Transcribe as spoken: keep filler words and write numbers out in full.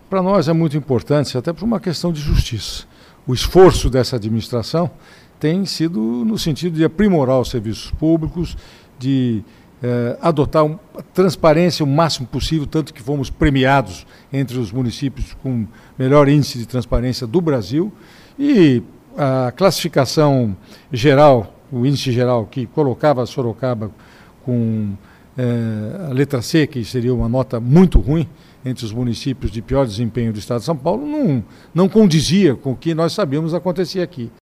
Para nós é muito importante, até por uma questão de justiça. O esforço dessa administração tem sido no sentido de aprimorar os serviços públicos, de eh, adotar uma transparência o máximo possível, tanto que fomos premiados entre os municípios com melhor índice de transparência do Brasil. E a classificação geral, o índice geral, que colocava Sorocaba com eh, a letra C, que seria uma nota muito ruim, entre os municípios de pior desempenho do estado de São Paulo, não, não condizia com o que nós sabíamos acontecer aqui.